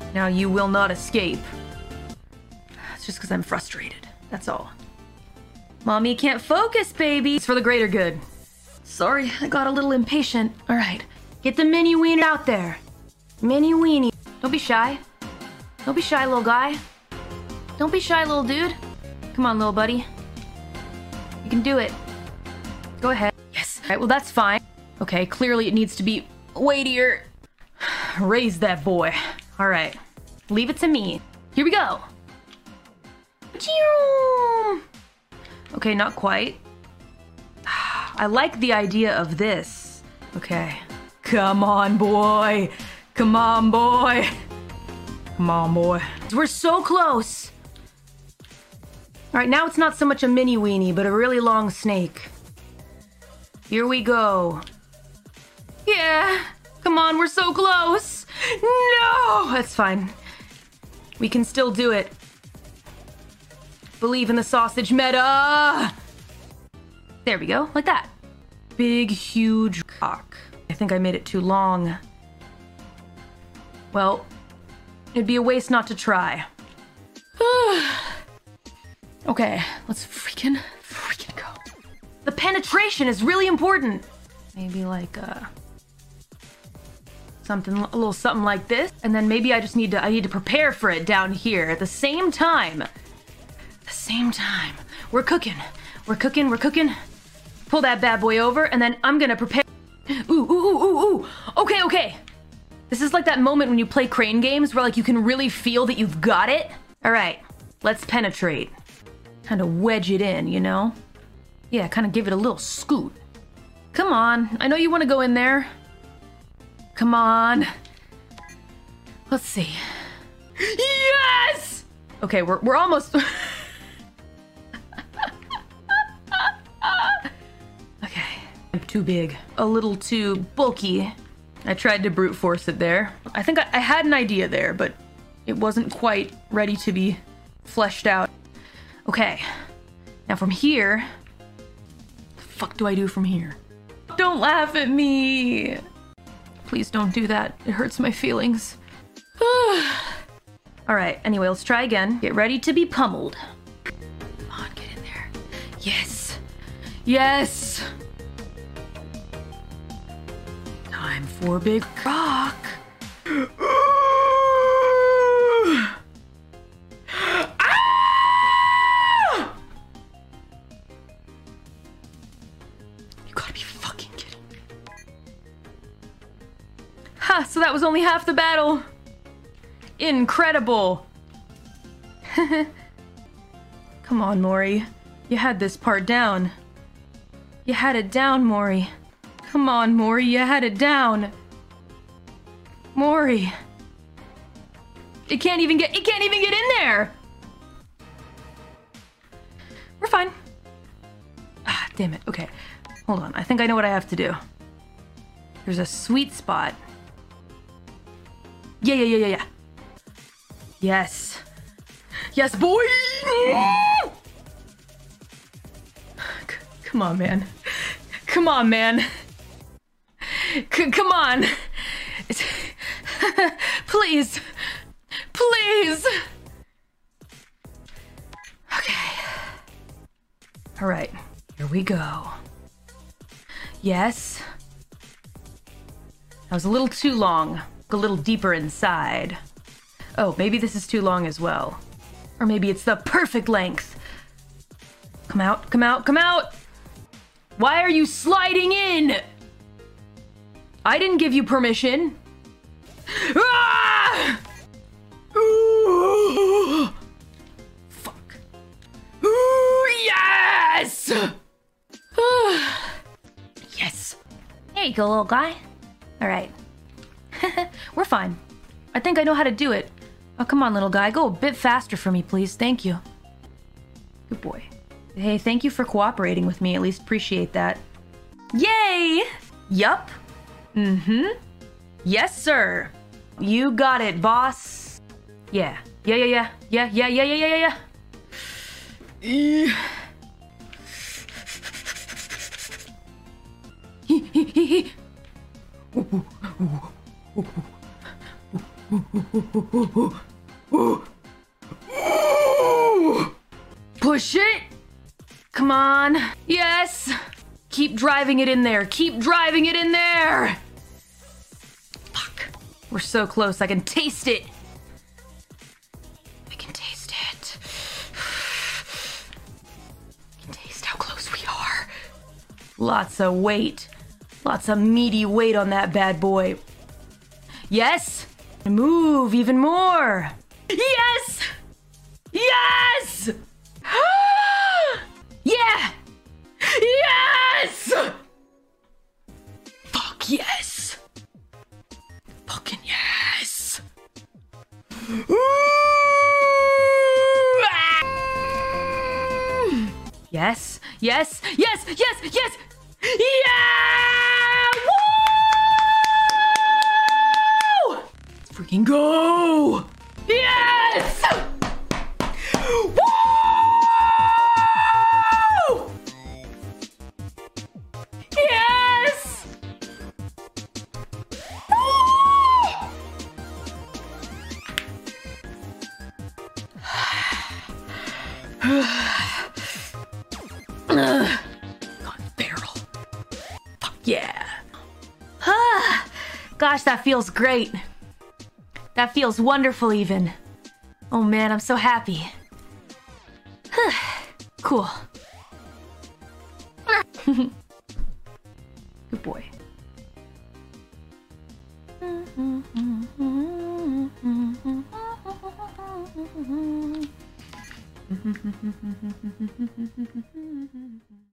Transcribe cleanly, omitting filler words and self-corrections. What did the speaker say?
Now you will not escape. It's just because I'm frustrated. That's all. Mommy can't focus, baby. It's for the greater good. Sorry, I got a little impatient. All right, get the mini wiener out there. Mini weenie. Don't be shy. Don't be shy, little guy. Don't be shy, little dude. Come on, little buddy. You can do it. Go ahead. Yes. All right, well, that's fine. Okay, clearly it needs to be weightier. Raise that boy. All right, leave it to me. Here we go. Okay, not quite. I like the idea of this. Okay. Come on, boy. Come on, boy. Come on, boy. We're so close. All right, now it's not so much a mini weenie, but a really long snake. Here we go. Yeah. Come on, we're so close. No! That's fine. We can still do it. Believe in the sausage meta! There we go, like that. Big, huge cock. I think I made it too long. Well, it'd be a waste not to try. Okay, let's freaking go. The penetration is really important. Maybe like, a little something like this. And then maybe I need to prepare for it down here at the same time. We're cooking. Pull that bad boy over, and then I'm gonna prepare. Ooh. Okay. This is like that moment when you play crane games where like you can really feel that you've got it. All right, let's penetrate. Kind of wedge it in, you know? Yeah, kind of give it a little scoot. Come on, I know you want to go in there. Come on. Let's see. Yes! Okay, we're almost... Okay. I'm too big. A little too bulky. I tried to brute force it there. I think I had an idea there, but it wasn't quite ready to be fleshed out. Okay. Now from here... What the fuck do I do from here? Don't laugh at me! Please don't do that. It hurts my feelings. Alright, anyway, let's try again. Get ready to be pummeled. Come on, get in there. Yes! Yes! Time for big rock. You gotta be fucking kidding me. Ha, so that was only half the battle. Incredible. Come on, Mori. You had this part down. You had it down, Mori. Come on, Mori, you had it down. Mori. It can't even get in there. We're fine. Ah, damn it. Okay. Hold on. I think I know what I have to do. There's a sweet spot. Yeah. Yes. Yes, boy! Come on, man. Come on, man. Come on. Please. Please. Okay. All right. Here we go. Yes. That was a little too long. A little deeper inside. Oh, maybe this is too long as well. Or maybe it's the perfect length. Come out, come out, come out! Why are you sliding in? I didn't give you permission. Ah! Ooh! Fuck. Ooh, yes! Yes. There you go, little guy. All right. We're fine. I think I know how to do it. Oh, come on, little guy. Go a bit faster for me, please. Thank you. Good boy. Hey, thank you for cooperating with me. At least appreciate that. Yay! Yup. Mm-hmm. Yes, sir. You got it, boss. Yeah. Yeah. Push it. Come on. Yes. Keep driving it in there. Keep driving it in there. Fuck. We're so close. I can taste it. I can taste it. I can taste how close we are. Lots of weight. Lots of meaty weight on that bad boy. Yes. Move even more. Yes. Yes. Yeah. Yes. Fuck yes. Fucking yes. Ooh. Ah. Yes. Yes. Yes. Yes. Yes. Yeah. Woo! Let's freaking go. Yes. Woo! Yes! Gone feral. Fuck yeah. Gosh, that feels great. That feels wonderful even. Oh man, I'm so happy. Cool. Good boy.